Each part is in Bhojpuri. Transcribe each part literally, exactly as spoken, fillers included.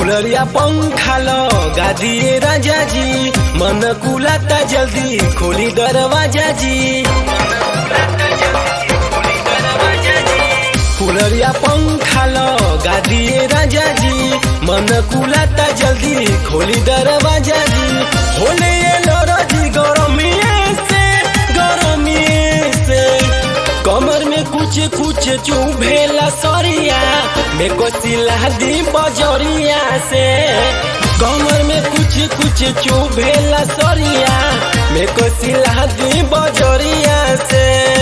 कूलरिया पंखा लगा दिए राजा जी, मन कुलाता जल्दी खोली दरवाजा जी। कूलरिया पंखा लगा दिए राजा जी, मन कुलाता जल्दी खोली दरवाजा जी। होले लरजी गरमिए से गरमिए से, कमर में कुछ कुछ चुभेला सरिया में कोसिला दी बजरिया से। कमर में कुछ कुछ चुभेला सरिया में कोसिला दी बजरिया से।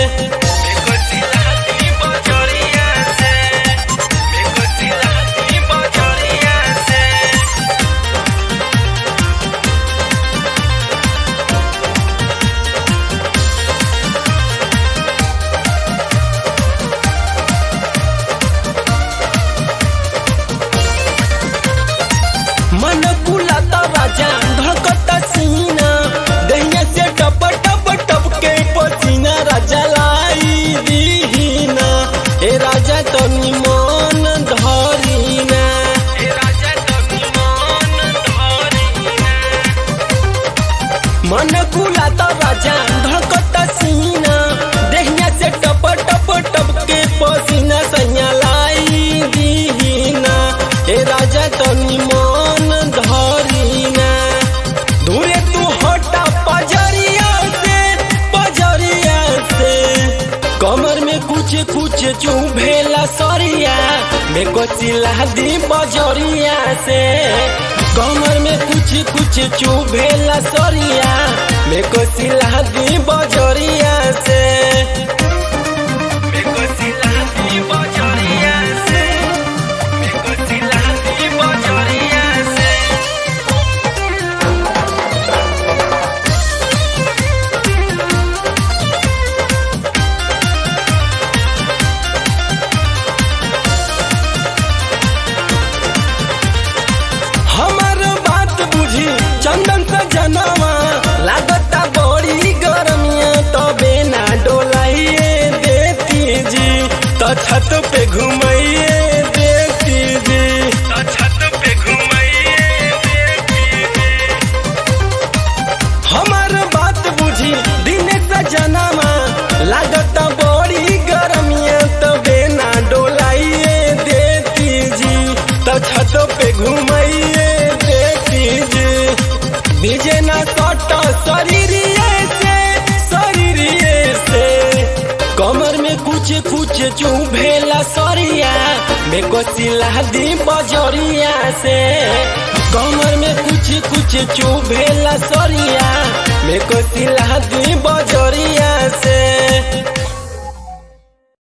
मन कुलाता राजा धड़कता सीना, दहिया से टप टप टप के पसीना राजा लाई दीना। ए राजा तनी मन धरीना, ए राजा तनी मन धरीना। मन कुलाता राजा धड़कता सीना, दहिया से टप टप टप के पसीना सैया लाई दीना। ए राजा तनी मन धरीना, दूरे तू हटा पजरिया से पजरिया से। कमर में कुछ कुछ चुभेला सरिया में कोसिला दी बजरिया से। कमर में कुछ कुछ चुभेला सरिया में कोसिला दी बजरिया से। हमार बात बुझी चंदन सजनवा, लागता बड़ी गरमिया तबे ना डोलाइए देती जी। तो छत पे घुमाइए देती जी, तो छत पे घुमाइए देती जी। हमार बात बुझी दिन सजनवा, लागता बड़ी गरमिया तबे ना डोलाइए देती जी। तो छत पे घुमाइए विजय ना सट शरीरिए से शरीरिए से। कमर में कुछ कुछ चुभेला सरिया में कोसिला दी बजरिया से। कमर में कुछ कुछ चुभेला सरिया में कोसिला दी बजरिया से।